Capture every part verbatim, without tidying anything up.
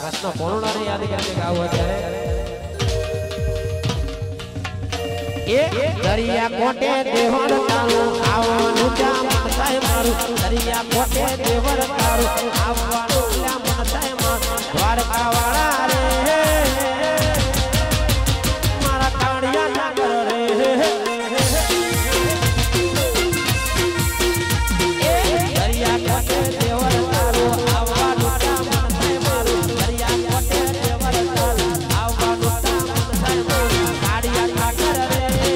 ખાસનો કોરોનાને યાદ કરીને ગાવું અત્યારે એ દરિયા કોટે દેવર તારું આવવાનું ત્યાં મન થાય મારું દરિયા કોટે દેવર તારું આવવાનું ત્યાં મન થાય મારું દ્વારકા વાળા રે મારા કાળિયા નાગર રે એ દરિયા કોટે દેવર તારું આવવાનું ત્યાં મન થાય મારું દરિયા કોટે દેવર તારું આવવાનું ત્યાં મન થાય મારું કાળિયા નાગર રે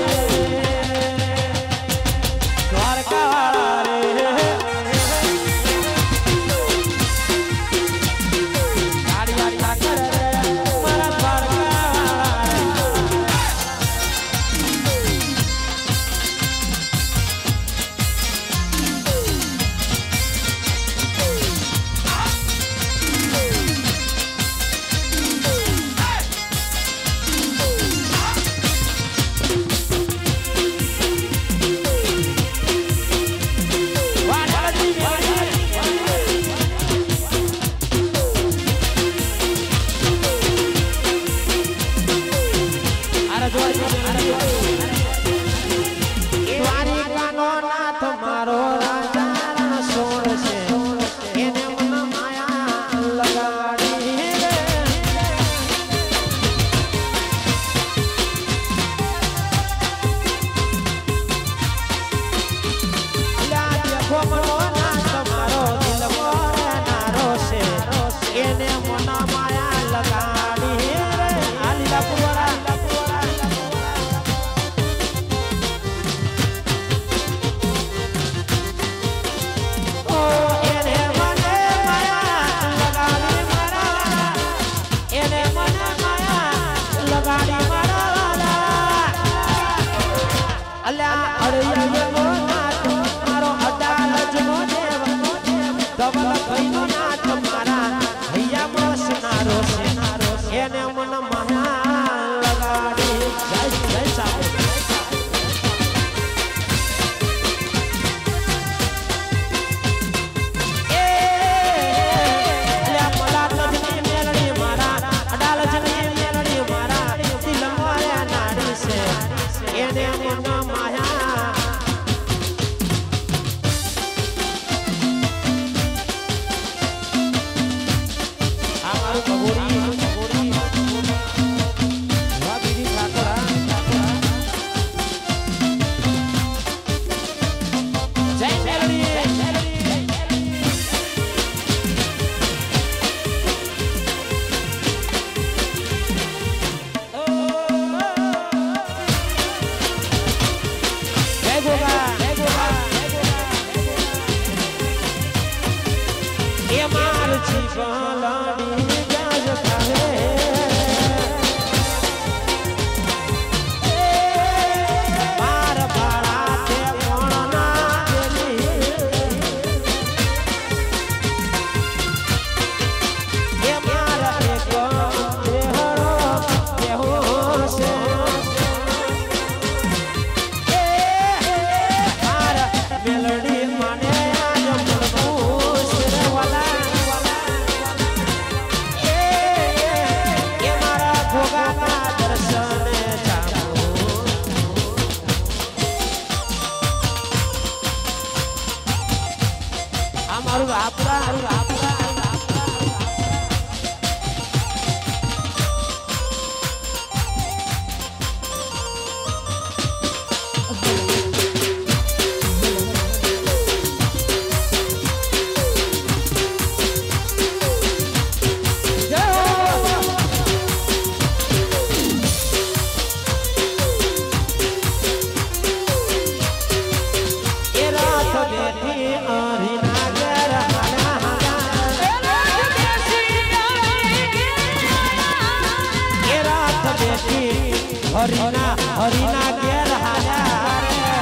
हरिना हरिना घेर हाजा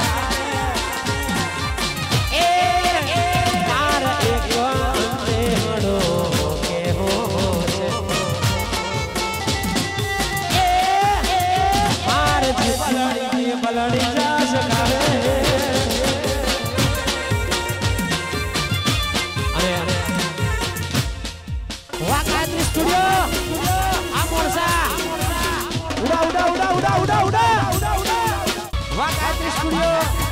ए तार एक देहड़ो के हो ए मार जी बलड़ी बलड़ी जास करे अरे अरे वाकायत्री स्टूडियो ગાયત્રી સ્ટુડિયો